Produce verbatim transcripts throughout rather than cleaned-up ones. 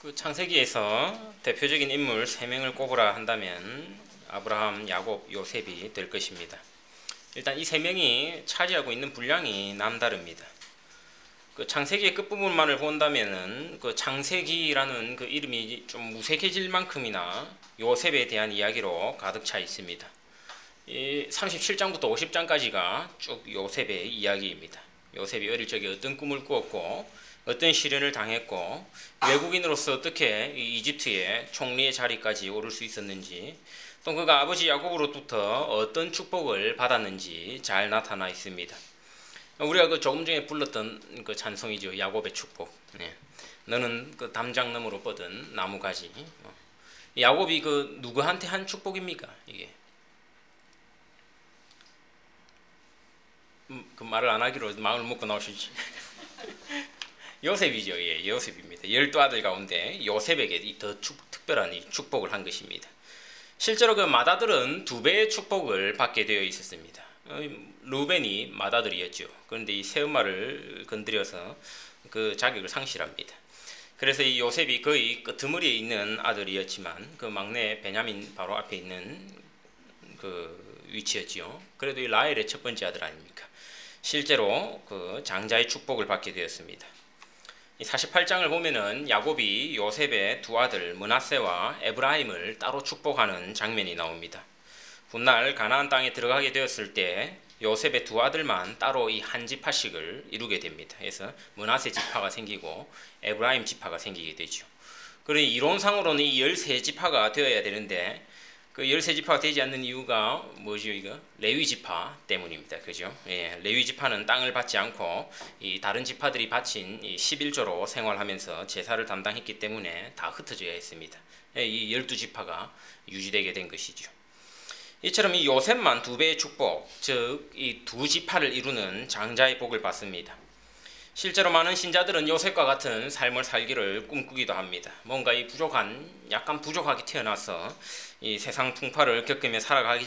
그 창세기에서 대표적인 인물 세 명을 꼽으라 한다면 아브라함, 야곱, 요셉이 될 것입니다. 일단 이 세 명이 차지하고 있는 분량이 남다릅니다. 그 창세기의 끝부분만을 본다면은 그 창세기라는 그 이름이 좀 무색해질 만큼이나 요셉에 대한 이야기로 가득 차 있습니다. 이 삼십칠 장부터 오십 장까지가 쭉 요셉의 이야기입니다. 요셉이 어릴 적에 어떤 꿈을 꾸었고 어떤 시련을 당했고 외국인으로서 어떻게 이집트의 총리의 자리까지 오를 수 있었는지, 또 그가 아버지 야곱으로부터 어떤 축복을 받았는지 잘 나타나 있습니다. 우리가 그 조금 전에 불렀던 그 찬송이죠. 야곱의 축복. 네. 너는 그 담장 너머로 뻗은 나무가지. 야곱이 그 누구한테 한 축복입니까? 이게 그 말을 안 하기로 마음을 먹고 나오시지. 요셉이죠. 예, 요셉입니다. 열두 아들 가운데 요셉에게 더 축, 특별한 이 축복을 한 것입니다. 실제로 그 맏아들은 두 배의 축복을 받게 되어 있었습니다. 루벤이 맏아들이었죠. 그런데 이 새엄마를 건드려서 그 자격을 상실합니다. 그래서 이 요셉이 거의 끄트머리에 있는 아들이었지만 그 막내 베냐민 바로 앞에 있는 그 위치였지요. 그래도 이 라헬의 첫 번째 아들 아닙니까? 실제로 그 장자의 축복을 받게 되었습니다. 이 사십팔 장을 보면은 야곱이 요셉의 두 아들 므낫세와 에브라임을 따로 축복하는 장면이 나옵니다. 훗날 가나안 땅에 들어가게 되었을 때 요셉의 두 아들만 따로 이 한 지파씩을 이루게 됩니다. 그래서 므낫세 지파가 생기고 에브라임 지파가 생기게 되죠. 그러니 이론상으로는 이 열세 지파가 되어야 되는데 그 열세 지파가 되지 않는 이유가 뭐죠? 이거 레위 지파 때문입니다. 그죠? 예, 레위 지파는 땅을 받지 않고 이 다른 지파들이 바친 이 십일조로 생활하면서 제사를 담당했기 때문에 다 흩어져야 했습니다. 예, 이 열두 지파가 유지되게 된 것이죠. 이처럼 이 요셉만 두 배의 축복, 즉 이 두 지파를 이루는 장자의 복을 받습니다. 실제로 많은 신자들은 요셉과 같은 삶을 살기를 꿈꾸기도 합니다. 뭔가 이 부족한, 약간 부족하게 태어나서 이 세상 풍파를 겪으며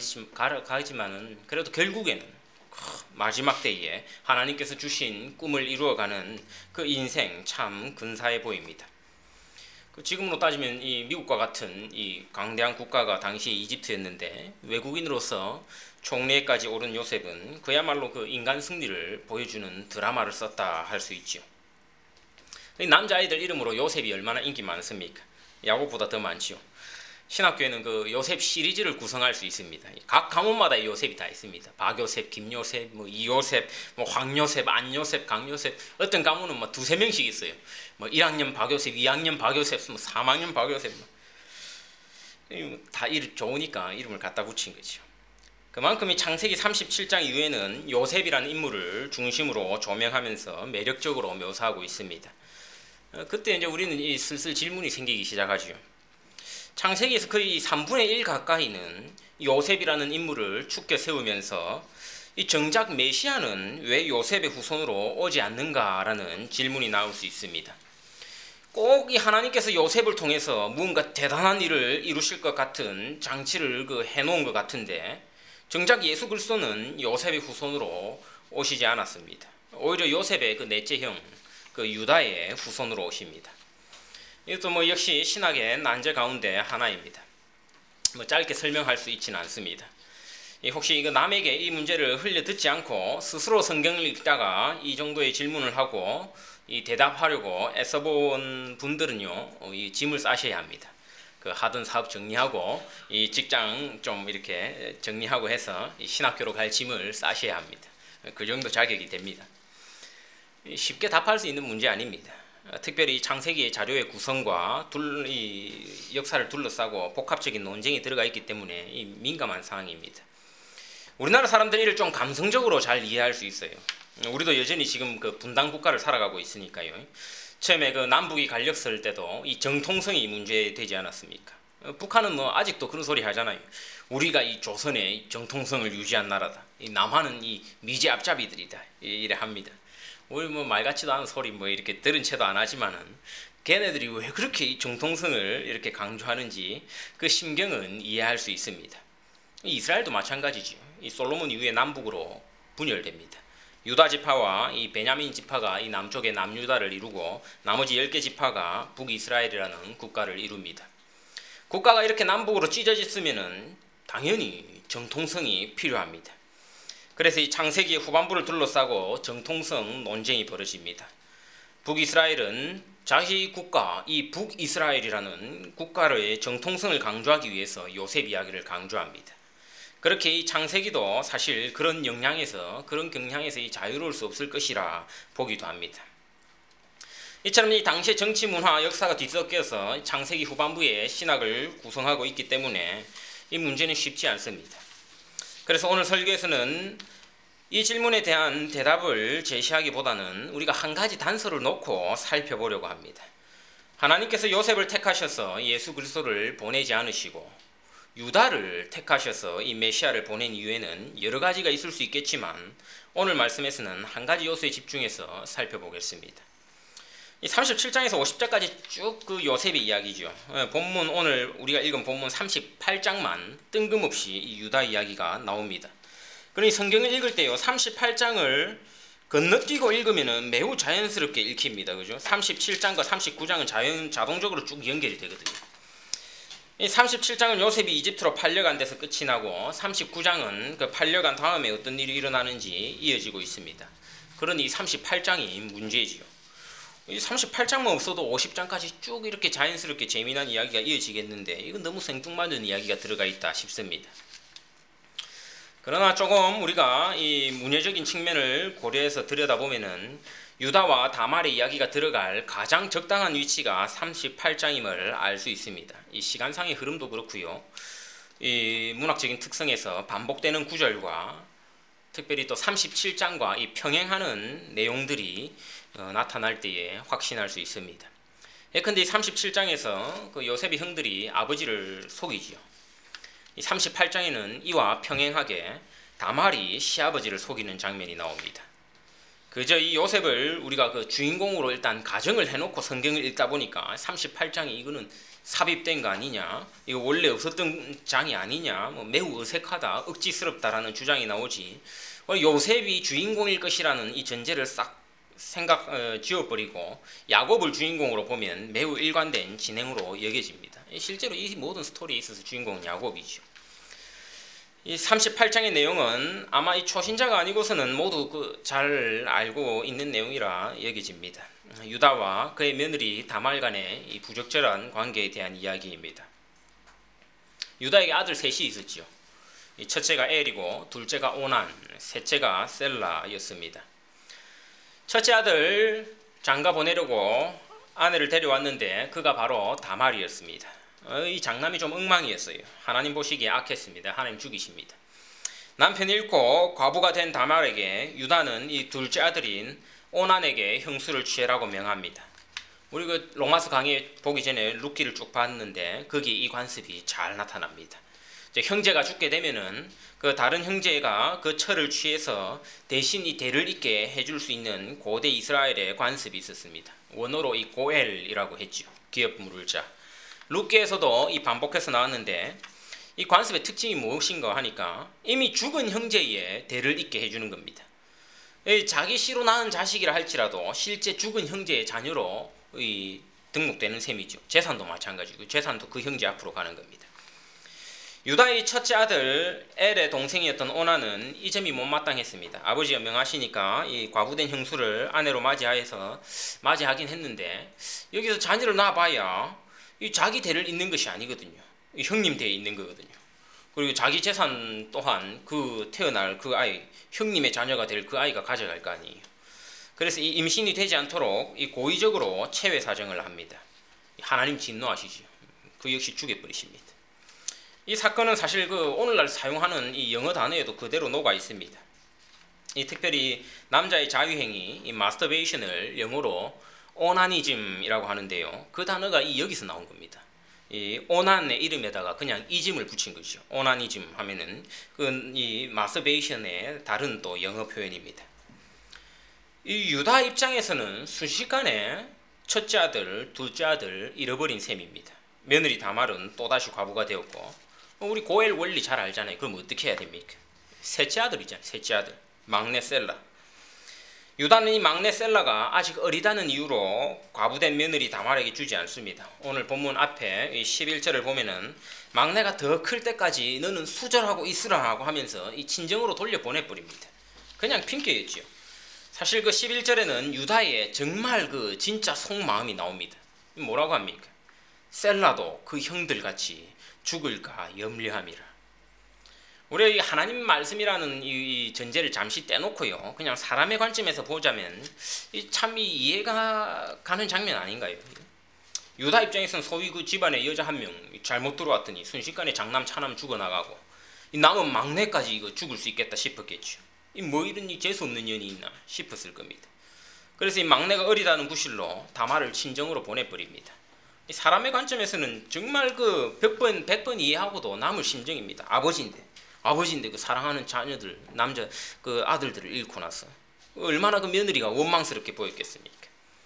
살아가지만은 그래도 결국에는 마지막 때에 하나님께서 주신 꿈을 이루어가는 그 인생 참 근사해 보입니다. 지금으로 따지면 이 미국과 같은 이 강대한 국가가 당시 이집트였는데 외국인으로서 총리에까지 오른 요셉은 그야말로 그 인간 승리를 보여주는 드라마를 썼다 할 수 있죠. 남자아이들 이름으로 요셉이 얼마나 인기 많습니까? 야곱보다 더 많지요. 신학교에는 그 요셉 시리즈를 구성할 수 있습니다. 각 가문마다 요셉이 다 있습니다. 박요셉, 김요셉, 뭐 이요셉, 뭐 황요셉, 안요셉, 강요셉. 어떤 가문은 뭐 두세 명씩 있어요. 뭐 일 학년 박요셉, 이 학년 박요셉, 뭐 삼 학년 박요셉. 다 이름 좋으니까 이름을 갖다 붙인 거죠. 그만큼 이 창세기 삼십칠 장 이후에는 요셉이라는 인물을 중심으로 조명하면서 매력적으로 묘사하고 있습니다. 그때 이제 우리는 이 슬슬 질문이 생기기 시작하죠. 창세기에서 거의 삼분의 일 가까이는 요셉이라는 인물을 축켜 세우면서 이 정작 메시아는 왜 요셉의 후손으로 오지 않는가라는 질문이 나올 수 있습니다. 꼭 이 하나님께서 요셉을 통해서 무언가 대단한 일을 이루실 것 같은 장치를 그 해놓은 것 같은데 정작 예수 그리스도는 요셉의 후손으로 오시지 않았습니다. 오히려 요셉의 그 넷째 형, 그 유다의 후손으로 오십니다. 이것도 뭐 역시 신학의 난제 가운데 하나입니다. 뭐 짧게 설명할 수 있지는 않습니다. 혹시 이거 남에게 이 문제를 흘려 듣지 않고 스스로 성경을 읽다가 이 정도의 질문을 하고 이 대답하려고 애써본 분들은요, 이 짐을 싸셔야 합니다. 그 하던 사업 정리하고 이 직장 좀 이렇게 정리하고 해서 이 신학교로 갈 짐을 싸셔야 합니다. 그 정도 자격이 됩니다. 쉽게 답할 수 있는 문제 아닙니다. 특별히 창세기의 자료의 구성과 둘, 이 역사를 둘러싸고 복합적인 논쟁이 들어가 있기 때문에 이 민감한 사항입니다. 우리나라 사람들이 이를 좀 감성적으로 잘 이해할 수 있어요. 우리도 여전히 지금 그 분단 국가를 살아가고 있으니까요. 처음에 그 남북이 갈력 쓸 때도 이 정통성이 문제되지 않았습니까? 북한은 뭐 아직도 그런 소리 하잖아요. 우리가 이 조선의 정통성을 유지한 나라다. 이 남한은 이 미제 앞잡이들이다. 이래 합니다. 우리 뭐 말 같지도 않은 소리 뭐 이렇게 들은 채도 안 하지만은 걔네들이 왜 그렇게 이 정통성을 이렇게 강조하는지 그 심경은 이해할 수 있습니다. 이스라엘도 마찬가지죠. 이 솔로몬 이후에 남북으로 분열됩니다. 유다 지파와 이 베냐민 지파가 이 남쪽의 남유다를 이루고 나머지 열 개 지파가 북이스라엘이라는 국가를 이룹니다. 국가가 이렇게 남북으로 찢어졌으면은 당연히 정통성이 필요합니다. 그래서 이 창세기의 후반부를 둘러싸고 정통성 논쟁이 벌어집니다. 북이스라엘은 자기 국가, 이 북이스라엘이라는 국가의 정통성을 강조하기 위해서 요셉 이야기를 강조합니다. 그렇게 이 창세기도 사실 그런 영향에서, 그런 경향에서 이 자유로울 수 없을 것이라 보기도 합니다. 이처럼 이 당시의 정치, 문화, 역사가 뒤섞여서 창세기 후반부에 신학을 구성하고 있기 때문에 이 문제는 쉽지 않습니다. 그래서 오늘 설교에서는 이 질문에 대한 대답을 제시하기보다는 우리가 한 가지 단서를 놓고 살펴보려고 합니다. 하나님께서 요셉을 택하셔서 예수 그리스도를 보내지 않으시고 유다를 택하셔서 이 메시아를 보낸 이유에는 여러 가지가 있을 수 있겠지만 오늘 말씀에서는 한 가지 요소에 집중해서 살펴보겠습니다. 이 삼십칠 장에서 오십 장까지 쭉 그 요셉의 이야기죠. 본문, 오늘 우리가 읽은 본문 삼십팔 장만 뜬금없이 이 유다 이야기가 나옵니다. 그러니 성경을 읽을 때요, 삼십팔 장을 건너뛰고 읽으면 매우 자연스럽게 읽힙니다. 그죠? 삼십칠 장과 삼십구 장은 자연, 자동적으로 쭉 연결이 되거든요. 이 삼십칠 장은 요셉이 이집트로 팔려간 데서 끝이 나고 삼십구 장은 그 팔려간 다음에 어떤 일이 일어나는지 이어지고 있습니다. 그러니 이 삼십팔 장이 문제지요. 이 삼십팔 장만 없어도 오십 장까지 쭉 이렇게 자연스럽게 재미난 이야기가 이어지겠는데 이건 너무 생뚱맞은 이야기가 들어가 있다 싶습니다. 그러나 조금 우리가 이 문예적인 측면을 고려해서 들여다보면은 유다와 다말의 이야기가 들어갈 가장 적당한 위치가 삼십팔 장임을 알 수 있습니다. 이 시간상의 흐름도 그렇고요. 이 문학적인 특성에서 반복되는 구절과 특별히 또 삼십칠 장과 이 평행하는 내용들이 어, 나타날 때에 확신할 수 있습니다. 예컨대 이 삼십칠 장에서 그 요셉의 형들이 아버지를 속이지요. 이 삼십팔 장에는 이와 평행하게 다말이 시아버지를 속이는 장면이 나옵니다. 그저 이 요셉을 우리가 그 주인공으로 일단 가정을 해놓고 성경을 읽다 보니까 삼십팔 장이 이거는 삽입된 거 아니냐, 이거 원래 없었던 장이 아니냐, 뭐 매우 어색하다, 억지스럽다라는 주장이 나오지, 요셉이 주인공일 것이라는 이 전제를 싹 생각 어, 지워버리고 야곱을 주인공으로 보면 매우 일관된 진행으로 여겨집니다. 실제로 이 모든 스토리에 있어서 주인공은 야곱이죠. 이 삼십팔 장의 내용은 아마 이 초신자가 아니고서는 모두 그 잘 알고 있는 내용이라 여겨집니다. 유다와 그의 며느리 다말 간의 이 부적절한 관계에 대한 이야기입니다. 유다에게 아들 셋이 있었죠. 이 첫째가 엘이고 둘째가 오난, 셋째가 셀라였습니다. 첫째 아들 장가 보내려고 아내를 데려왔는데 그가 바로 다말이었습니다. 이 장남이 좀 엉망이었어요. 하나님 보시기에 악했습니다. 하나님 죽이십니다. 남편 잃고 과부가 된 다말에게 유다는 이 둘째 아들인 오난에게 형수를 취해라고 명합니다. 우리 그 로마서 강의 보기 전에 룻기를 쭉 봤는데 거기 이 관습이 잘 나타납니다. 이제 형제가 죽게 되면은 그 다른 형제가 그 처를 취해서 대신 이 대를 잇게 해줄 수 있는 고대 이스라엘의 관습이 있었습니다. 원어로 이 고엘이라고 했죠. 기업 물을자. 룻기에서도 이 반복해서 나왔는데 이 관습의 특징이 무엇인가 하니까 이미 죽은 형제의 대를 잇게 해주는 겁니다. 자기 씨로 낳은 자식이라 할지라도 실제 죽은 형제의 자녀로 등록되는 셈이죠. 재산도 마찬가지고 재산도 그 형제 앞으로 가는 겁니다. 유다의 첫째 아들 엘의 동생이었던 오나는 이 점이 못마땅했습니다. 아버지가 명하시니까 이 과부된 형수를 아내로 맞이하여서 맞이하긴 했는데 여기서 자녀를 낳아봐야 이 자기 대를 잇는 것이 아니거든요. 이 형님 대에 있는 거거든요. 그리고 자기 재산 또한 그 태어날 그 아이, 형님의 자녀가 될 그 아이가 가져갈 거 아니에요. 그래서 이 임신이 되지 않도록 이 고의적으로 체외 사정을 합니다. 하나님 진노하시죠. 그 역시 죽여버리십니다. 이 사건은 사실 그 오늘날 사용하는 이 영어 단어에도 그대로 녹아 있습니다. 이 특별히 남자의 자유행위, 이 마스터베이션을 영어로 오나니즘이라고 하는데요. 그 단어가 이 여기서 나온 겁니다. 이 오난의 이름에다가 그냥 이즘을 붙인 것이죠. 오나니즘 하면은 그 이 마스터베이션의 다른 또 영어 표현입니다. 이 유다 입장에서는 순식간에 첫째 아들, 둘째 아들 잃어버린 셈입니다. 며느리 다말은 또다시 과부가 되었고, 우리 고엘 원리 잘 알잖아요. 그럼 어떻게 해야 됩니까? 셋째 아들이잖아요. 셋째 아들, 막내 셀라. 유다는 이 막내 셀라가 아직 어리다는 이유로 과부된 며느리 다말에게 주지 않습니다. 오늘 본문 앞에 십일 절을 보면은 막내가 더 클 때까지 너는 수절하고 있으라 하고 하면서 이 친정으로 돌려보내버립니다. 그냥 핑계였지요. 사실 그 십일 절에는 유다의 정말 그 진짜 속마음이 나옵니다. 뭐라고 합니까? 셀라도 그 형들같이 죽을까 염려함이라. 우리 하나님 말씀이라는 이 전제를 잠시 떼놓고요, 그냥 사람의 관점에서 보자면 참 이해가 가는 장면 아닌가요? 유다 입장에서는 소위 그 집안에 여자 한 명 잘못 들어왔더니 순식간에 장남 차남 죽어나가고 이 남은 막내까지 이거 죽을 수 있겠다 싶었겠죠. 이 뭐 이런 이 재수 없는 년이 있나 싶었을 겁니다. 그래서 이 막내가 어리다는 구실로 다말을 친정으로 보내버립니다. 이 사람의 관점에서는 정말 그 백 번 백 번 이해하고도 남을 심정입니다. 아버지인데 아버지인데 그 사랑하는 자녀들, 남자 그 아들들을 잃고 나서 얼마나 그 며느리가 원망스럽게 보였겠습니까?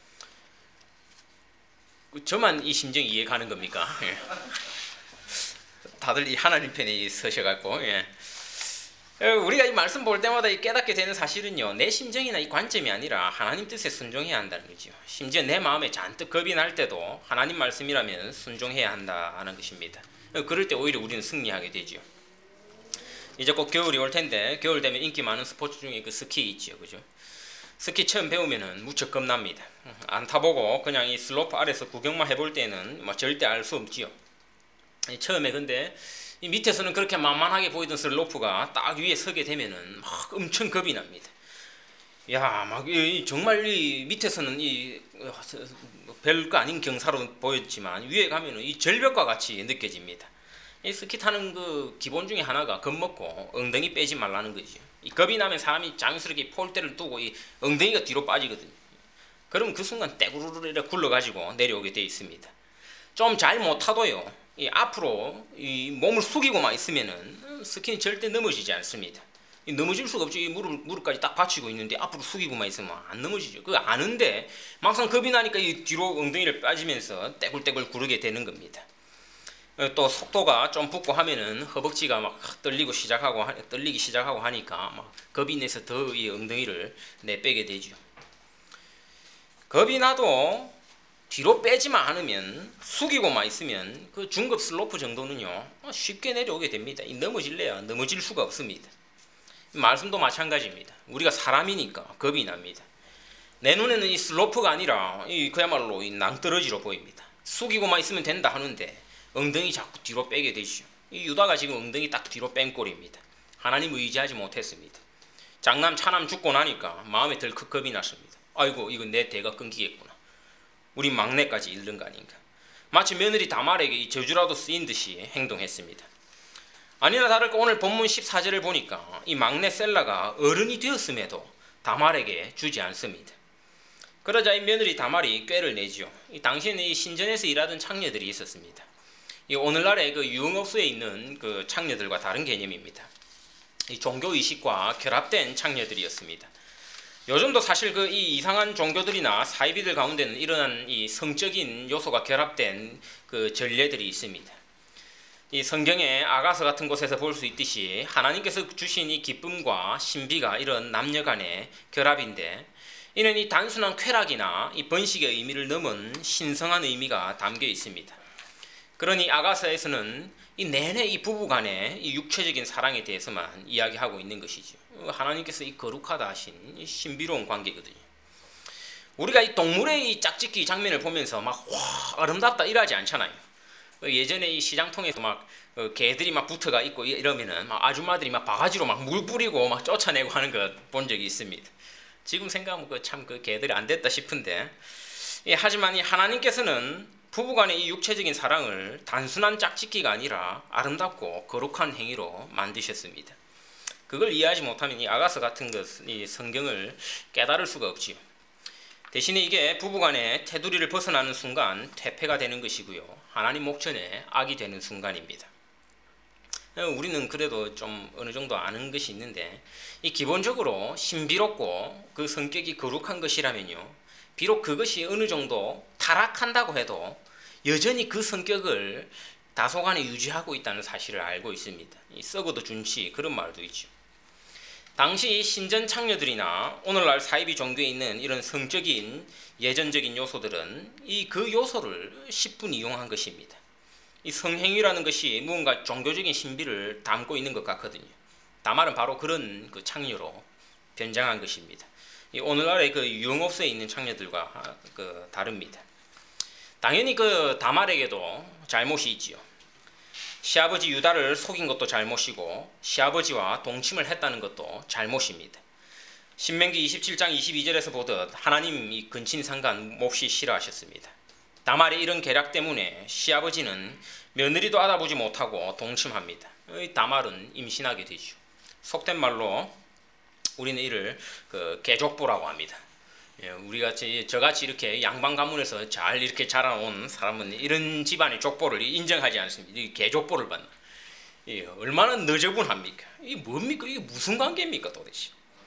저만 이 심정이 이해가는 겁니까? 예. 다들 이 하나님 편에 서셔갖고, 예. 우리가 이 말씀 볼 때마다 깨닫게 되는 사실은요, 내 심정이나 이 관점이 아니라 하나님 뜻에 순종해야 한다는 거죠. 심지어 내 마음에 잔뜩 겁이 날 때도 하나님 말씀이라면 순종해야 한다는 것입니다. 그럴 때 오히려 우리는 승리하게 되죠. 이제 곧 겨울이 올 텐데, 겨울 되면 인기 많은 스포츠 중에 그 스키 있죠, 그죠? 스키 처음 배우면은 무척 겁납니다. 안 타보고 그냥 이 슬로프 아래서 구경만 해볼 때는 뭐 절대 알 수 없지요. 처음에 근데 이 밑에서는 그렇게 만만하게 보이던 슬로프가 딱 위에 서게 되면은 막 엄청 겁이 납니다. 야, 막 이, 정말 이 밑에서는 이 별거 아닌 경사로 보였지만 위에 가면은 이 절벽과 같이 느껴집니다. 이 스키 타는 그 기본 중에 하나가 겁먹고 엉덩이 빼지 말라는 거죠. 이 겁이 나면 사람이 자연스럽게 폴대를 두고 이 엉덩이가 뒤로 빠지거든요. 그럼 그 순간 떼구르르 이렇게 굴러가지고 내려오게 되어 있습니다. 좀 잘 못 타도요, 이 앞으로 이 몸을 숙이고만 있으면은 스키는 절대 넘어지지 않습니다. 이 넘어질 수가 없죠. 이 무릎, 무릎까지 딱 받치고 있는데 앞으로 숙이고만 있으면 안 넘어지죠. 그거 아는데 막상 겁이 나니까 이 뒤로 엉덩이를 빠지면서 떼굴떼굴 구르게 되는 겁니다. 또 속도가 좀 붙고 하면은 허벅지가 막 떨리고 시작하고 떨리기 시작하고 하니까 막 겁이 내서 더 이 엉덩이를 내빼게 되죠. 겁이 나도 뒤로 빼지만 않으면 숙이고만 있으면 그 중급 슬로프 정도는요 쉽게 내려오게 됩니다. 넘어질래야 넘어질 수가 없습니다. 말씀도 마찬가지입니다. 우리가 사람이니까 겁이 납니다. 내 눈에는 이 슬로프가 아니라 이 그야말로 이 낭떠러지로 보입니다. 숙이고만 있으면 된다 하는데 엉덩이 자꾸 뒤로 빼게 되죠. 이 유다가 지금 엉덩이 딱 뒤로 뺀 꼴입니다. 하나님 의지하지 못했습니다. 장남 차남 죽고 나니까 마음에 덜컥 겁이 났습니다. 아이고, 이거 내 대가 끊기겠구나. 우리 막내까지 잃는 거 아닌가. 마치 며느리 다말에게 이 저주라도 쓰인 듯이 행동했습니다. 아니나 다를까 오늘 본문 십사 절을 보니까 이 막내 셀라가 어른이 되었음에도 다말에게 주지 않습니다. 그러자 이 며느리 다말이 꾀를 내죠. 이 당시에는 이 신전에서 일하던 창녀들이 있었습니다. 이 오늘날의 그 유흥업소에 있는 그 창녀들과 다른 개념입니다. 이 종교 의식과 결합된 창녀들이었습니다. 요즘도 사실 그 이 이상한 종교들이나 사이비들 가운데는 이러한 이 성적인 요소가 결합된 그 전례들이 있습니다. 이 성경의 아가서 같은 곳에서 볼 수 있듯이 하나님께서 주신 이 기쁨과 신비가 이런 남녀 간의 결합인데, 이는 이 단순한 쾌락이나 이 번식의 의미를 넘은 신성한 의미가 담겨 있습니다. 그러니 아가서에서는 이 내내 이 부부 간의 이 육체적인 사랑에 대해서만 이야기하고 있는 것이죠. 하나님께서 이 거룩하다 하신 이 신비로운 관계거든요. 우리가 이 동물의 이 짝짓기 장면을 보면서 막 와 아름답다 이러지 않잖아요. 예전에 이 시장통에서 막 개들이 막 붙어가 있고 이러면은 막 아줌마들이 막 바가지로 막 물 뿌리고 막 쫓아내고 하는 거 본 적이 있습니다. 지금 생각하면 그 참 그 개들이 안 됐다 싶은데, 예, 하지만 이 하나님께서는 부부간의 이 육체적인 사랑을 단순한 짝짓기가 아니라 아름답고 거룩한 행위로 만드셨습니다. 그걸 이해하지 못하면 이 아가서 같은 것, 이 성경을 깨달을 수가 없지요. 대신에 이게 부부간의 테두리를 벗어나는 순간 퇴폐가 되는 것이고요, 하나님 목전에 악이 되는 순간입니다. 우리는 그래도 좀 어느 정도 아는 것이 있는데, 이 기본적으로 신비롭고 그 성격이 거룩한 것이라면요, 비록 그것이 어느 정도 타락한다고 해도 여전히 그 성격을 다소간에 유지하고 있다는 사실을 알고 있습니다. 이 썩어도 준치 그런 말도 있죠. 당시 신전 창녀들이나 오늘날 사이비 종교에 있는 이런 성적인 예전적인 요소들은 이 그 요소를 십분 이용한 것입니다. 이 성행위라는 것이 무언가 종교적인 신비를 담고 있는 것 같거든요. 다말은 바로 그런 그 창녀로 변장한 것입니다. 이 오늘날의 그 유흥업소에 있는 창녀들과 그 다릅니다. 당연히 그 다말에게도 잘못이 있지요. 시아버지 유다를 속인 것도 잘못이고 시아버지와 동침을 했다는 것도 잘못입니다. 신명기 이십칠 장 이십이 절에서 보듯 하나님 이 근친상간 몹시 싫어하셨습니다. 다말의 이런 계략 때문에 시아버지는 며느리도 알아보지 못하고 동침합니다. 다말은 임신하게 되죠. 속된 말로 우리는 이를 그 개족보라고 합니다. 예, 우리가 저같이 이렇게 양반 가문에서 잘 이렇게 자라온 사람은 이런 집안의 족보를 인정하지 않습니다. 이 개족보를 받는. 예, 얼마나 너저분합니까? 이게 뭡니까? 이게 무슨 관계입니까 도대체?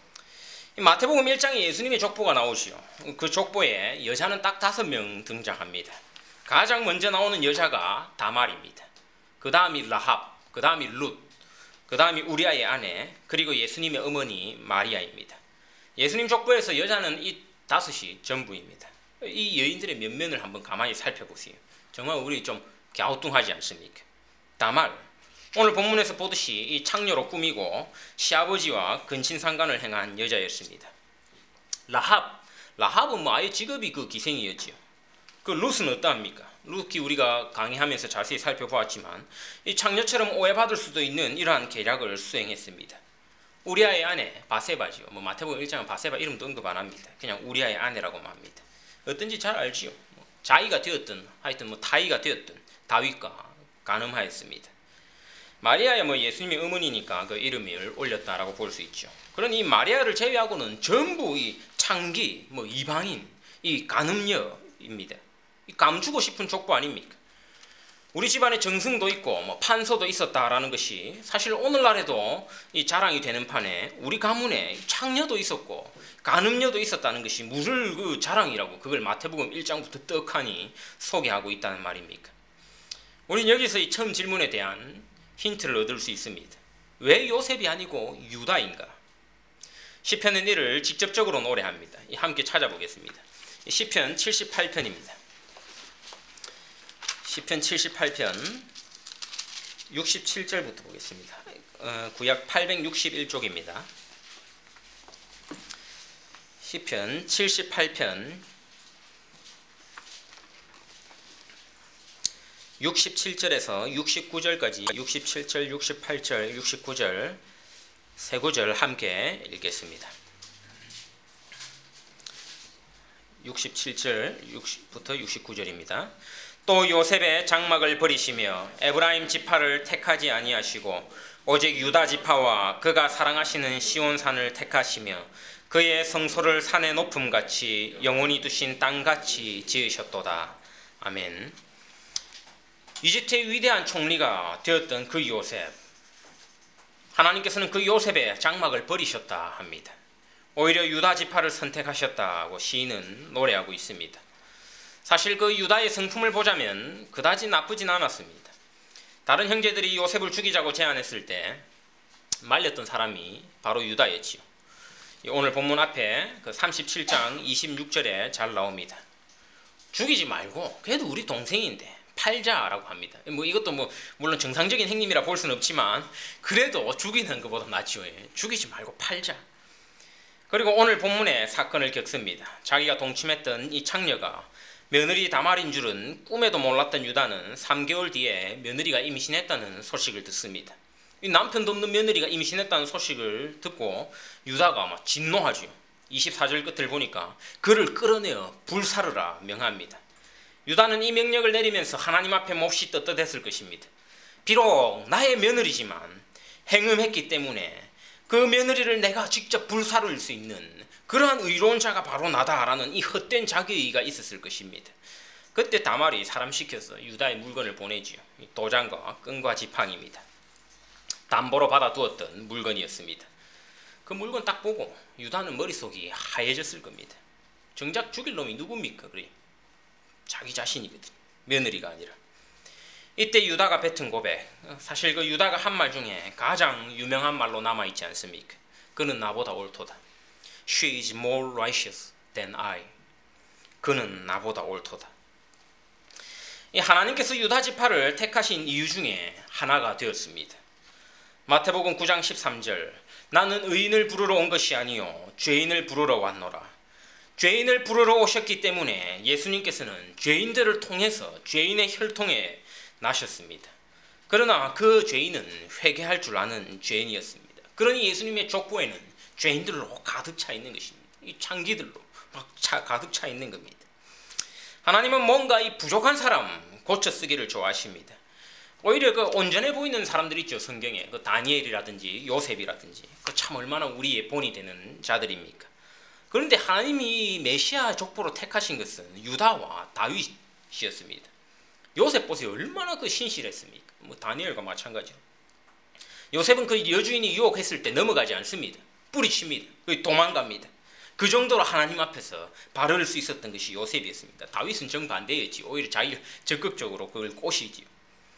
마태복음 일 장에 예수님의 족보가 나오시오. 그 족보에 여자는 딱 다섯 명 등장합니다. 가장 먼저 나오는 여자가 다말입니다. 그 다음이 라합, 그 다음이 룻, 그 다음이 우리아의 아내, 그리고 예수님의 어머니 마리아입니다. 예수님 족보에서 여자는 이 다섯이 전부입니다. 이 여인들의 면면을 한번 가만히 살펴보세요. 정말 우리 좀 갸우뚱하지 않습니까? 다말, 오늘 본문에서 보듯이 이 창녀로 꾸미고 시아버지와 근친상간을 행한 여자였습니다. 라합, 라합은 뭐 아예 직업이 그 기생이었지요. 그 룻은 어떠합니까? 룻이 우리가 강의하면서 자세히 살펴보았지만 이 창녀처럼 오해받을 수도 있는 이러한 계략을 수행했습니다. 우리아의 아내 바세바지요. 뭐 마태복음 일 장은 바세바 이름도 언급 안 합니다. 그냥 우리아의 아내라고만 합니다. 어떤지 잘 알지요. 뭐 자의가 되었든 하여튼 뭐 타의가 되었든 다윗과 간음하였습니다. 마리아야 뭐 예수님의 어머니니까 그 이름을 올렸다라고 볼 수 있죠. 그러니 이 마리아를 제외하고는 전부 이 창기, 뭐 이방인, 이 간음녀입니다. 이 감추고 싶은 족보 아닙니까? 우리 집안에 정승도 있고 뭐 판서도 있었다라는 것이 사실 오늘날에도 이 자랑이 되는 판에 우리 가문에 창녀도 있었고 간음녀도 있었다는 것이 무슨 그 자랑이라고 그걸 마태복음 일 장부터 떡하니 소개하고 있다는 말입니까? 우리는 여기서 이 처음 질문에 대한 힌트를 얻을 수 있습니다. 왜 요셉이 아니고 유다인가? 시편은 이를 직접적으로 노래합니다. 함께 찾아보겠습니다. 시편 칠십팔 편입니다. 시편 칠십팔 편 육십칠 절부터 보겠습니다. 어, 구약 팔백육십일 쪽입니다. 시편 칠십팔 편 육십칠 절에서 육십구 절까지 육십칠 절, 육십팔 절, 육십구 절 세 구절 함께 읽겠습니다. 육십칠 절부터 육십구 절입니다. 또 요셉의 장막을 버리시며 에브라임 지파를 택하지 아니하시고 오직 유다 지파와 그가 사랑하시는 시온산을 택하시며 그의 성소를 산의 높음같이 영원히 두신 땅같이 지으셨도다. 아멘. 이집트의 위대한 총리가 되었던 그 요셉, 하나님께서는 그 요셉의 장막을 버리셨다 합니다. 오히려 유다 지파를 선택하셨다고 시인은 노래하고 있습니다. 사실 그 유다의 성품을 보자면 그다지 나쁘진 않았습니다. 다른 형제들이 요셉을 죽이자고 제안했을 때 말렸던 사람이 바로 유다였지요. 오늘 본문 앞에 그 삼십칠 장 이십육 절에 잘 나옵니다. 죽이지 말고 그래도 우리 동생인데 팔자라고 합니다. 뭐 이것도 뭐 물론 정상적인 행님이라 볼 수는 없지만 그래도 죽이는 것보다 낫죠. 죽이지 말고 팔자. 그리고 오늘 본문에 사건을 겪습니다. 자기가 동침했던 이 창녀가 며느리 다말인 줄은 꿈에도 몰랐던 유다는 삼 개월 뒤에 며느리가 임신했다는 소식을 듣습니다. 이 남편도 없는 며느리가 임신했다는 소식을 듣고 유다가 막 진노하죠. 이십사 절 끝을 보니까 그를 끌어내어 불사르라 명합니다. 유다는 이 명령을 내리면서 하나님 앞에 몹시 떳떳했을 것입니다. 비록 나의 며느리지만 행음했기 때문에 그 며느리를 내가 직접 불사를 수 있는 그러한 의로운 자가 바로 나다라는 이 헛된 자기의가 있었을 것입니다. 그때 다말이 사람 시켜서 유다의 물건을 보내지요. 도장과 끈과 지팡이입니다. 담보로 받아두었던 물건이었습니다. 그 물건 딱 보고 유다는 머릿속이 하얘졌을 겁니다. 정작 죽일 놈이 누굽니까? 그래. 자기 자신이거든. 며느리가 아니라. 이때 유다가 뱉은 고백, 사실 그 유다가 한 말 중에 가장 유명한 말로 남아있지 않습니까? 그는 나보다 옳도다. She is more righteous than I. 그는 나보다 옳도다. 이 하나님께서 유다 지파를 택하신 이유 중에 하나가 되었습니다. 마태복음 구 장 십삼 절 나는 의인을 부르러 온 것이 아니요 죄인을 부르러 왔노라. 죄인을 부르러 오셨기 때문에 예수님께서는 죄인들을 통해서 죄인의 혈통에 나셨습니다. 그러나 그 죄인은 회개할 줄 아는 죄인이었습니다. 그러니 예수님의 족보에는 죄인들로 가득 차 있는 것입니다. 이 창기들로 막 차, 가득 차 있는 겁니다. 하나님은 뭔가 이 부족한 사람 고쳐 쓰기를 좋아하십니다. 오히려 그 온전해 보이는 사람들 있죠. 성경에 그 다니엘이라든지 요셉이라든지 그 참 얼마나 우리의 본이 되는 자들입니까? 그런데 하나님이 메시아 족보로 택하신 것은 유다와 다윗이었습니다. 요셉 보세요. 얼마나 그 신실했습니까? 뭐 다니엘과 마찬가지로. 요셉은 그 여주인이 유혹했을 때 넘어가지 않습니다. 뿌리칩니다. 도망갑니다. 그 정도로 하나님 앞에서 바를 수 있었던 것이 요셉이었습니다. 다윗은 정반대였지. 오히려 자기가 적극적으로 그걸 꼬시지요.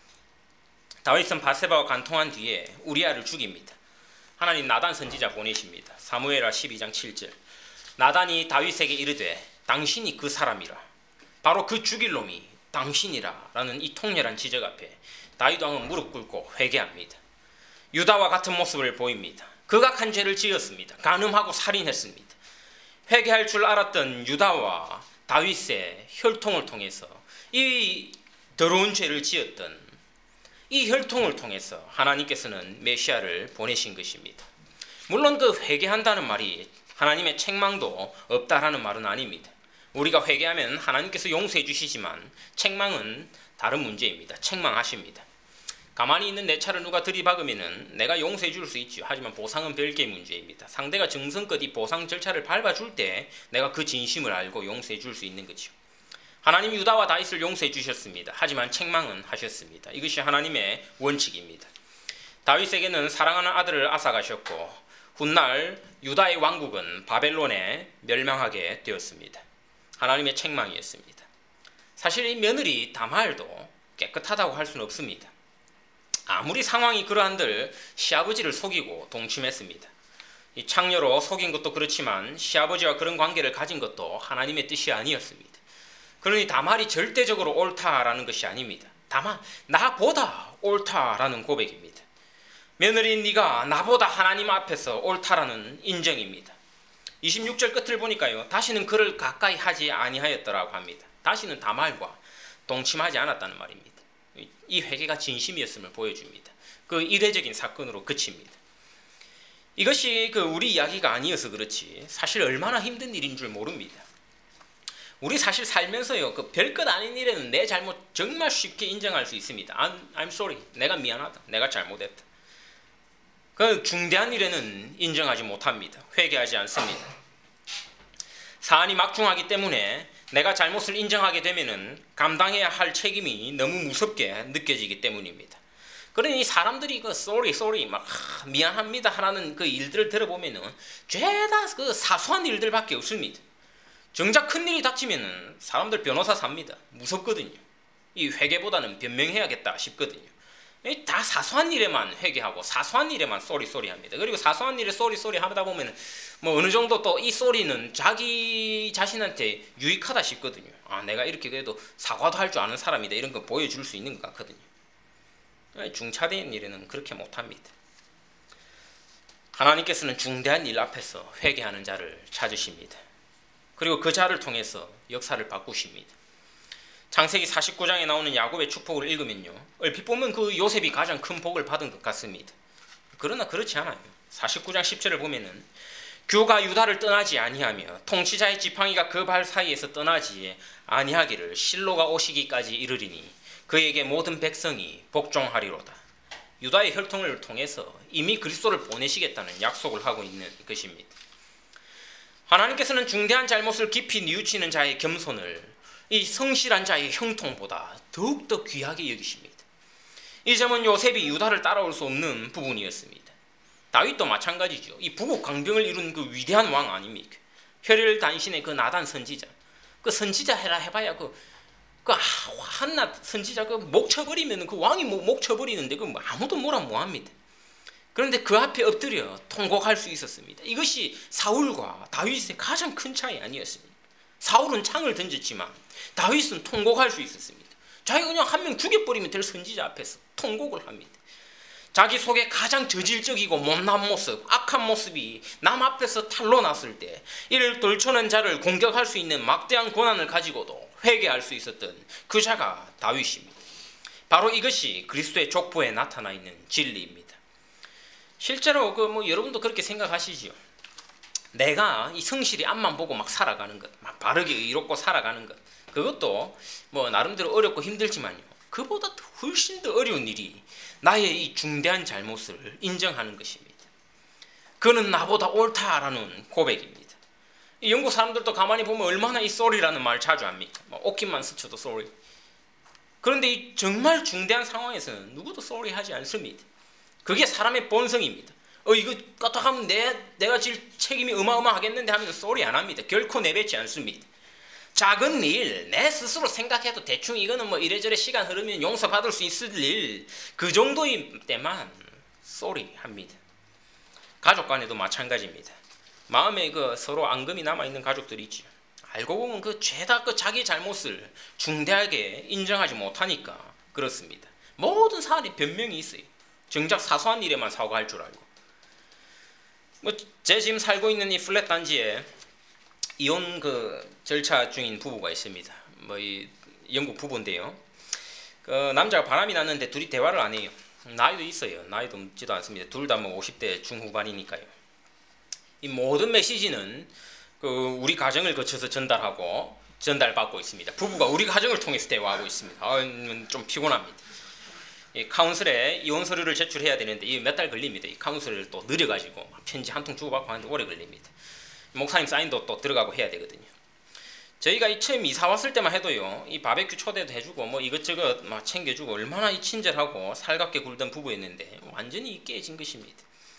다윗은 바세바와 간통한 뒤에 우리아를 죽입니다. 하나님 나단 선지자 보내십니다. 사무엘하 십이 장 칠 절 나단이 다윗에게 이르되 당신이 그 사람이라. 바로 그 죽일 놈이 당신이라 라는 이 통렬한 지적 앞에 다윗 왕은 무릎 꿇고 회개합니다. 유다와 같은 모습을 보입니다. 극악한 죄를 지었습니다. 간음하고 살인했습니다. 회개할 줄 알았던 유다와 다윗의 혈통을 통해서 이 더러운 죄를 지었던 이 혈통을 통해서 하나님께서는 메시아를 보내신 것입니다. 물론 그 회개한다는 말이 하나님의 책망도 없다라는 말은 아닙니다. 우리가 회개하면 하나님께서 용서해 주시지만 책망은 다른 문제입니다. 책망하십니다. 가만히 있는 내 차를 누가 들이박으면 내가 용서해 줄 수 있죠. 하지만 보상은 별개의 문제입니다. 상대가 정성껏 이 보상 절차를 밟아줄 때 내가 그 진심을 알고 용서해 줄 수 있는 거죠. 하나님 유다와 다윗을 용서해 주셨습니다. 하지만 책망은 하셨습니다. 이것이 하나님의 원칙입니다. 다윗에게는 사랑하는 아들을 앗아가셨고 훗날 유다의 왕국은 바벨론에 멸망하게 되었습니다. 하나님의 책망이었습니다. 사실 이 며느리 다말도 깨끗하다고 할 수는 없습니다. 아무리 상황이 그러한들 시아버지를 속이고 동침했습니다. 이 창녀로 속인 것도 그렇지만 시아버지와 그런 관계를 가진 것도 하나님의 뜻이 아니었습니다. 그러니 다말이 절대적으로 옳다라는 것이 아닙니다. 다만 나보다 옳다라는 고백입니다. 며느리인 네가 나보다 하나님 앞에서 옳다라는 인정입니다. 이십육 절 끝을 보니까요. 다시는 그를 가까이 하지 아니하였더라고 합니다. 다시는 다말과 동침하지 않았다는 말입니다. 이 회개가 진심이었음을 보여줍니다. 그 이례적인 사건으로 그칩니다. 이것이 그 우리 이야기가 아니어서 그렇지 사실 얼마나 힘든 일인 줄 모릅니다. 우리 사실 살면서요 그 별것 아닌 일에는 내 잘못 정말 쉽게 인정할 수 있습니다. I'm, I'm sorry. 내가 미안하다. 내가 잘못했다. 그 중대한 일에는 인정하지 못합니다. 회개하지 않습니다. 사안이 막중하기 때문에 내가 잘못을 인정하게 되면은 감당해야 할 책임이 너무 무섭게 느껴지기 때문입니다. 그러니 사람들이 그 sorry, sorry, 막 하, 미안합니다 하라는 그 일들을 들어보면은 죄다 그 사소한 일들밖에 없습니다. 정작 큰 일이 닥치면은 사람들 변호사 삽니다. 무섭거든요. 이 회개보다는 변명해야겠다 싶거든요. 다 사소한 일에만 회개하고 사소한 일에만 쏘리 쏘리 합니다. 그리고 사소한 일에 쏘리 쏘리 하다 보면 뭐 어느 정도 또 이 쏘리는 자기 자신한테 유익하다 싶거든요. 아 내가 이렇게 그래도 사과도 할 줄 아는 사람이다 이런 거 보여줄 수 있는 것 같거든요. 중차대한 일에는 그렇게 못합니다. 하나님께서는 중대한 일 앞에서 회개하는 자를 찾으십니다. 그리고 그 자를 통해서 역사를 바꾸십니다. 창세기 사십구 장에 나오는 야곱의 축복을 읽으면요. 얼핏 보면 그 요셉이 가장 큰 복을 받은 것 같습니다. 그러나 그렇지 않아요. 사십구 장 십 절을 보면은 규가 유다를 떠나지 아니하며 통치자의 지팡이가 그 발 사이에서 떠나지 아니하기를 실로가 오시기까지 이르리니 그에게 모든 백성이 복종하리로다. 유다의 혈통을 통해서 이미 그리스도를 보내시겠다는 약속을 하고 있는 것입니다. 하나님께서는 중대한 잘못을 깊이 뉘우치는 자의 겸손을 이 성실한 자의 형통보다 더욱더 귀하게 여기십니다. 이 점은 요셉이 유다를 따라올 수 없는 부분이었습니다. 다윗도 마찬가지죠. 이 부국 강병을 이룬 그 위대한 왕 아닙니까? 혈일 단신의 그 나단 선지자. 그 선지자 해라 해봐야 그, 그 한낱 선지자 그 목 쳐버리면 그 왕이 목 쳐버리는데 그 아무도 뭐라 못합니다. 그런데 그 앞에 엎드려 통곡할 수 있었습니다. 이것이 사울과 다윗의 가장 큰 차이 아니었습니까? 사울은 창을 던졌지만 다윗은 통곡할 수 있었습니다. 자기가 그냥 한 명 죽여버리면 될 선지자 앞에서 통곡을 합니다. 자기 속에 가장 저질적이고 못난 모습, 악한 모습이 남 앞에서 탄로났을 때 이를 떨쳐낸 자를 공격할 수 있는 막대한 권한을 가지고도 회개할 수 있었던 그 자가 다윗입니다. 바로 이것이 그리스도의 족보에 나타나 있는 진리입니다. 실제로 그 뭐 여러분도 그렇게 생각하시지요. 내가 이 성실히 앞만 보고 막 살아가는 것, 막 바르게 의롭고 살아가는 것, 그것도 뭐 나름대로 어렵고 힘들지만요. 그보다 훨씬 더 어려운 일이 나의 이 중대한 잘못을 인정하는 것입니다. 그는 나보다 옳다라는 고백입니다. 이 영국 사람들도 가만히 보면 얼마나 이 sorry라는 말을 자주 합니까? 옷깃만 스쳐도 sorry. 그런데 이 정말 중대한 상황에서는 누구도 sorry 하지 않습니다. 그게 사람의 본성입니다. 어 이거 까딱하면 내, 내가 질 책임이 어마어마하겠는데 하면 sorry 안 합니다. 결코 내뱉지 않습니다. 작은 일, 내 스스로 생각해도 대충 이거는 뭐 이래저래 시간 흐르면 용서받을 수 있을 일, 그 정도일 때만 sorry 합니다. 가족 간에도 마찬가지입니다. 마음에 그 서로 앙금이 남아있는 가족들이 있죠. 알고 보면 그 죄다 그 자기 잘못을 중대하게 인정하지 못하니까 그렇습니다. 모든 사안에 변명이 있어요. 정작 사소한 일에만 사과할 줄 알고. 뭐 제 지금 살고 있는 이 플랫 단지에 이혼 그 절차 중인 부부가 있습니다. 뭐 이 영국 부부인데요. 그 남자가 바람이 났는데 둘이 대화를 안 해요. 나이도 있어요. 나이도 묻지도 않습니다. 둘 다 뭐 오십 대 중후반이니까요. 이 모든 메시지는 그 우리 가정을 거쳐서 전달하고 전달받고 있습니다. 부부가 우리 가정을 통해서 대화하고 있습니다. 아, 좀 피곤합니다. 이 카운슬에 이혼 서류를 제출해야 되는데 이 몇 달 걸립니다. 이 카운슬을 또 느려가지고 편지 한 통 주고받고 하는데 오래 걸립니다. 목사님 사인도 또 들어가고 해야 되거든요. 저희가 이 처음 이사 왔을 때만 해도요, 이 바베큐 초대도 해주고 뭐 이것저것 막 챙겨주고 얼마나 이 친절하고 살갑게 굴던 부부였는데 완전히 깨진 것입니다.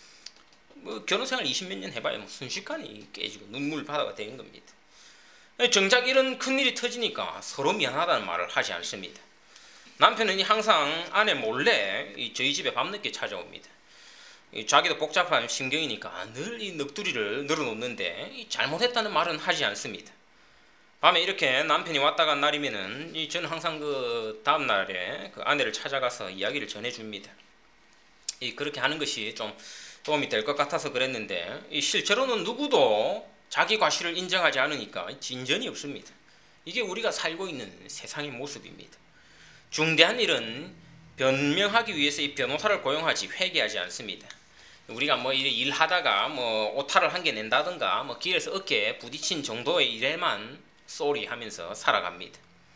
뭐 결혼생활 이십몇 년 해봐야 뭐 순식간에 깨지고 눈물 바다가 되는 겁니다. 정작 이런 큰일이 터지니까 서로 미안하다는 말을 하지 않습니다. 남편은 항상 아내 몰래 저희 집에 밤늦게 찾아옵니다. 자기도 복잡한 신경이니까 늘 이 넋두리를 늘어놓는데 잘못했다는 말은 하지 않습니다. 밤에 이렇게 남편이 왔다 간 날이면은 저는 항상 그 다음 날에 그 아내를 찾아가서 이야기를 전해줍니다. 그렇게 하는 것이 좀 도움이 될 것 같아서 그랬는데 실제로는 누구도 자기 과실을 인정하지 않으니까 진전이 없습니다. 이게 우리가 살고 있는 세상의 모습입니다. 중대한 일은 변명하기 위해서 이 변호사를 고용하지 회개하지 않습니다. 우리가 뭐 일하다가 뭐 오타를 한 개 낸다든가 뭐 길에서 어깨에 부딪힌 정도의 일에만 쏘리 하면서 살아갑니다.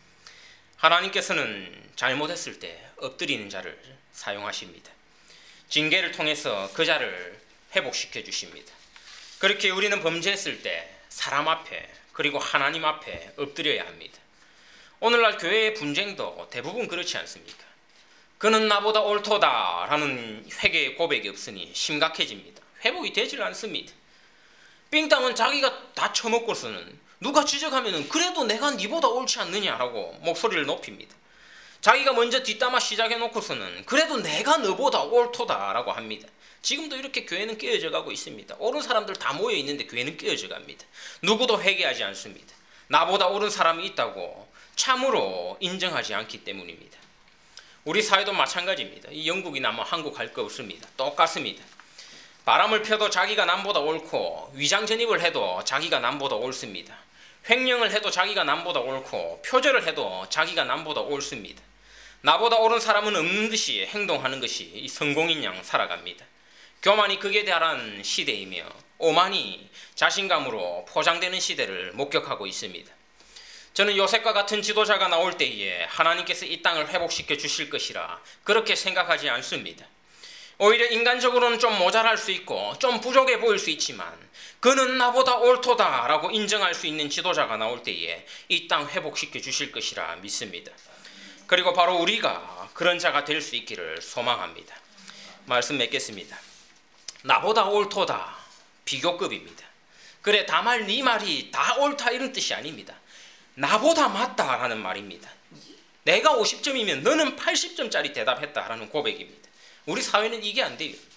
하나님께서는 잘못했을 때 엎드리는 자를 사용하십니다. 징계를 통해서 그 자를 회복시켜 주십니다. 그렇게 우리는 범죄했을 때 사람 앞에 그리고 하나님 앞에 엎드려야 합니다. 오늘날 교회의 분쟁도 대부분 그렇지 않습니까? 그는 나보다 옳도다 라는 회개의 고백이 없으니 심각해집니다. 회복이 되질 않습니다. 삥땅은 자기가 다 처먹고서는 누가 지적하면 그래도 내가 니보다 옳지 않느냐라고 목소리를 높입니다. 자기가 먼저 뒷담화 시작해놓고서는 그래도 내가 너보다 옳도다라고 합니다. 지금도 이렇게 교회는 깨어져 가고 있습니다. 옳은 사람들 다 모여있는데 교회는 깨어져 갑니다. 누구도 회개하지 않습니다. 나보다 옳은 사람이 있다고 참으로 인정하지 않기 때문입니다. 우리 사회도 마찬가지입니다. 이 영국이나 뭐 한국 할 거 없습니다. 똑같습니다. 바람을 펴도 자기가 남보다 옳고 위장 전입을 해도 자기가 남보다 옳습니다. 횡령을 해도 자기가 남보다 옳고 표절을 해도 자기가 남보다 옳습니다. 나보다 옳은 사람은 없는 듯이 행동하는 것이 성공인 양 살아갑니다. 교만이 극에 달한 시대이며 오만이 자신감으로 포장되는 시대를 목격하고 있습니다. 저는 요셉과 같은 지도자가 나올 때에 하나님께서 이 땅을 회복시켜 주실 것이라 그렇게 생각하지 않습니다. 오히려 인간적으로는 좀 모자랄 수 있고 좀 부족해 보일 수 있지만 그는 나보다 옳도다 라고 인정할 수 있는 지도자가 나올 때에 이 땅 회복시켜 주실 것이라 믿습니다. 그리고 바로 우리가 그런 자가 될 수 있기를 소망합니다. 말씀 맺겠습니다. 나보다 옳도다 비교급입니다. 그래 다말 네 말이 다 옳다 이런 뜻이 아닙니다. 나보다 맞다라는 말입니다. 내가 오십 점이면 너는 팔십 점짜리 대답했다라는 고백입니다. 우리 사회는 이게 안 돼요.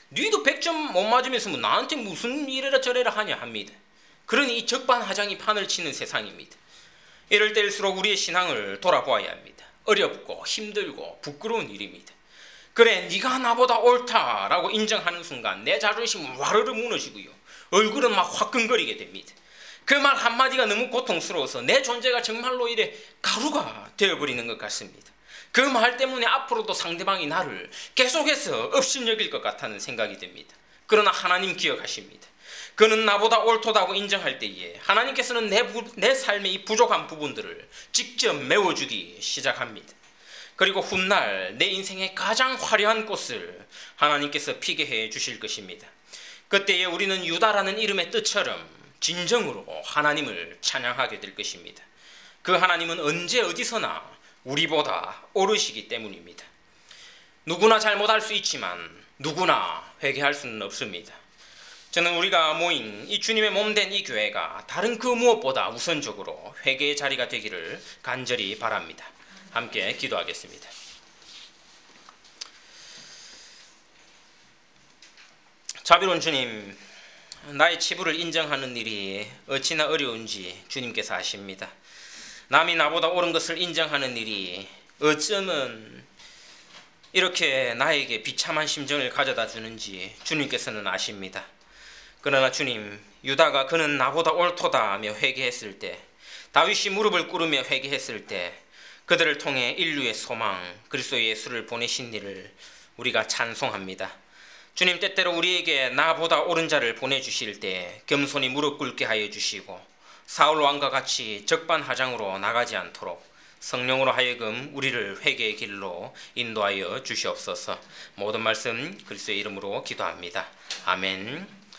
니도 백 점 못 맞으면서 뭐 나한테 무슨 이래라 저래라 하냐 합니다. 그러니 이 적반하장이 판을 치는 세상입니다. 이럴 때일수록 우리의 신앙을 돌아보아야 합니다. 어렵고 힘들고 부끄러운 일입니다. 그래 네가 나보다 옳다라고 인정하는 순간 내 자존심은 와르르 무너지고요. 얼굴은 막 화끈거리게 됩니다. 그 말 한마디가 너무 고통스러워서 내 존재가 정말로 이래 가루가 되어버리는 것 같습니다. 그 말 때문에 앞으로도 상대방이 나를 계속해서 업신여길 것 같다는 생각이 듭니다. 그러나 하나님 기억하십니다. 그는 나보다 옳다고 인정할 때에 하나님께서는 내, 부, 내 삶의 이 부족한 부분들을 직접 메워주기 시작합니다. 그리고 훗날 내 인생의 가장 화려한 꽃을 하나님께서 피게 해 주실 것입니다. 그때에 우리는 유다라는 이름의 뜻처럼 진정으로 하나님을 찬양하게 될 것입니다. 그 하나님은 언제 어디서나 우리보다 오르시기 때문입니다. 누구나 잘못할 수 있지만 누구나 회개할 수는 없습니다. 저는 우리가 모인 이 주님의 몸된 이 교회가 다른 그 무엇보다 우선적으로 회개의 자리가 되기를 간절히 바랍니다. 함께 기도하겠습니다. 자비로운 주님, 나의 치부를 인정하는 일이 어찌나 어려운지 주님께서 아십니다. 남이 나보다 옳은 것을 인정하는 일이 어쩌면 이렇게 나에게 비참한 심정을 가져다 주는지 주님께서는 아십니다. 그러나 주님, 유다가 그는 나보다 옳도다 하며 회개했을 때, 다윗이 무릎을 꿇으며 회개했을 때 그들을 통해 인류의 소망 그리스도 예수를 보내신 일을 우리가 찬송합니다. 주님, 때때로 우리에게 나보다 옳은 자를 보내주실 때 겸손히 무릎 꿇게 하여 주시고 사울 왕과 같이 적반하장으로 나가지 않도록 성령으로 하여금 우리를 회개의 길로 인도하여 주시옵소서. 모든 말씀 그리스도의 이름으로 기도합니다. 아멘.